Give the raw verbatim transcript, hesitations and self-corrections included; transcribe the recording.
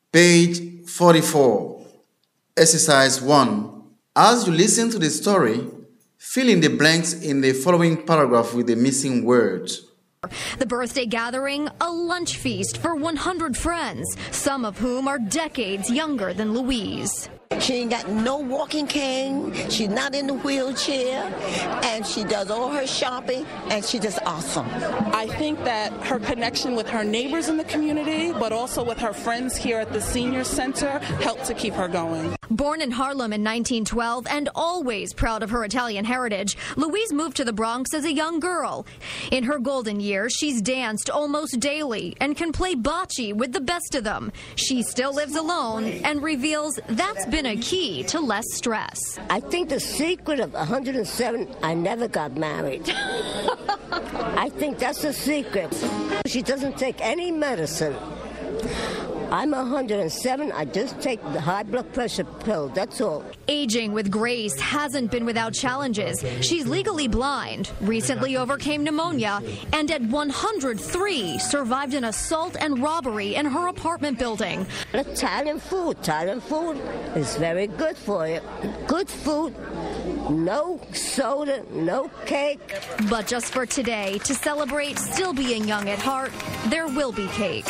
Page forty-four. Exercise one. As you listen to the story, fill in the blanks in the following paragraph with the missing words. The birthday gathering, a lunch feast for one hundred friends, some of whom are decades younger than Louise. She ain't got no walking cane, she's not in the wheelchair, and she does all her shopping, and she's just awesome. I think that her connection with her neighbors in the community, but also with her friends here at the Senior Center, helped to keep her going. Born in Harlem in nineteen twelve and always proud of her Italian heritage, Louise moved to the Bronx as a young girl. In her golden years, she's danced almost daily and can play bocce with the best of them. She still lives alone and reveals that's been a key to less stress. I think the secret of one hundred seven, I never got married. I think that's the secret. She doesn't take any medicine. I'm one hundred seven. I just take the high blood pressure pill. That's all. Aging with grace hasn't been without challenges. She's legally blind, recently overcame pneumonia, and at one hundred three survived an assault and robbery in her apartment building. Italian food. Italian food is very good for you. Good food. No soda, no cake. But just for today, to celebrate still being young at heart, there will be cake.